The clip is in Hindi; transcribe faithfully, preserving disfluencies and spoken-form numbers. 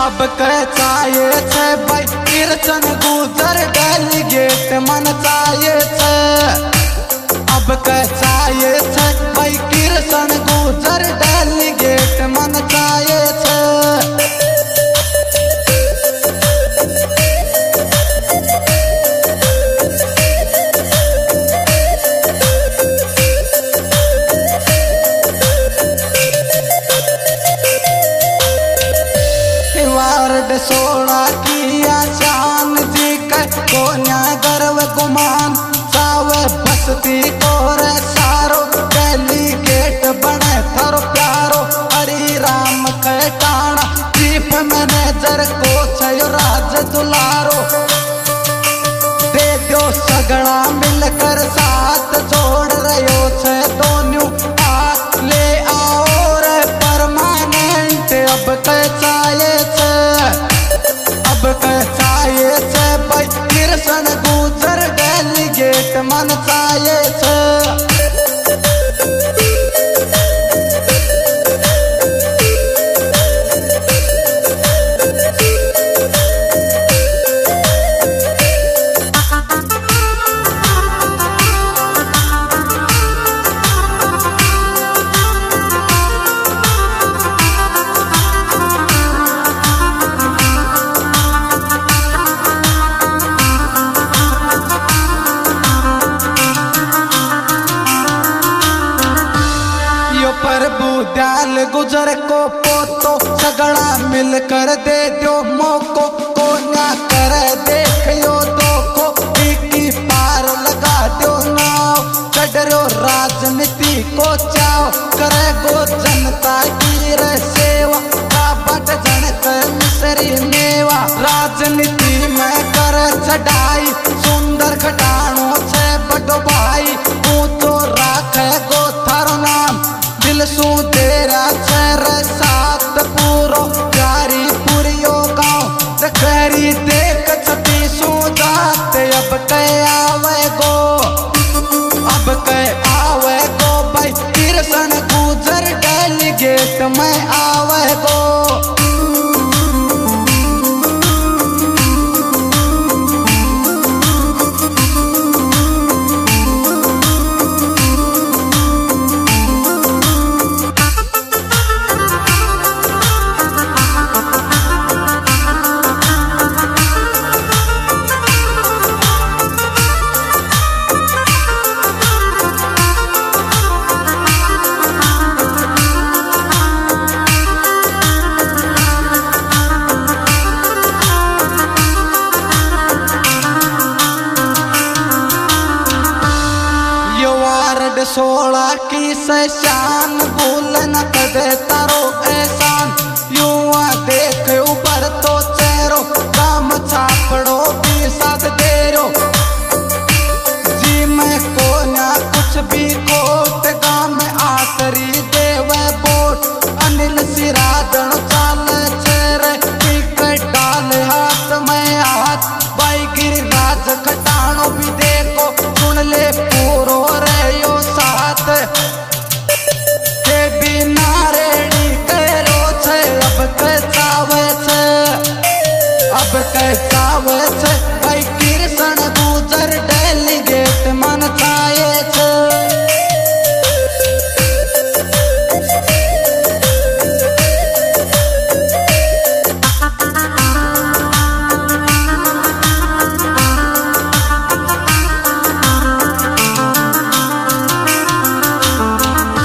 अब कहे छे भाई कीर्तन गुजर डेलीगेट मन चाहिए छे। अब कहे छे भाई कीर्तन गुजर डेलीगेट मन चाहिए छे। वार्ड सोलह किया चांद जी के कोन्या गर्व गुमान सावे बसती कोरे सारो डेलीगेट बने थरो प्यारो हरी राम खटाना चीफ मैनेजर को छयो राज दुलारो दे दो सगड़ा मिलकर साथ जोड़ रहो छे दोनों हाथ ले आओ रे परमानेंट। अब कहे अब कहे छे भाई कीर्तन गुजर डेलीगेट मन चाहिए छे। प्रभु दयाल गुजर को पोतो सगड़ा मिलकर दे दो मोको कोन्या कर देखियो दोखो की पार लगा दो नाव चढ़ो राजनीति को चाओ करे गो जनता की रे सेवा बट जनक मिसरी मेवा राजनीति में कर चढ़ाई सुंदर खटाणो छे बड़ो भाई तू तो राखे गो थारो नाम दिल सू तेरा शहर सात पूरो जारी पुरियो गाँव रखरी देख छती सू जाते। अब कहे आवे गो अब कहे आवे गो भाई कीर्तन गुजर डेलीगेट में आवे गो। सोलह की से शान भूल न कदे तारो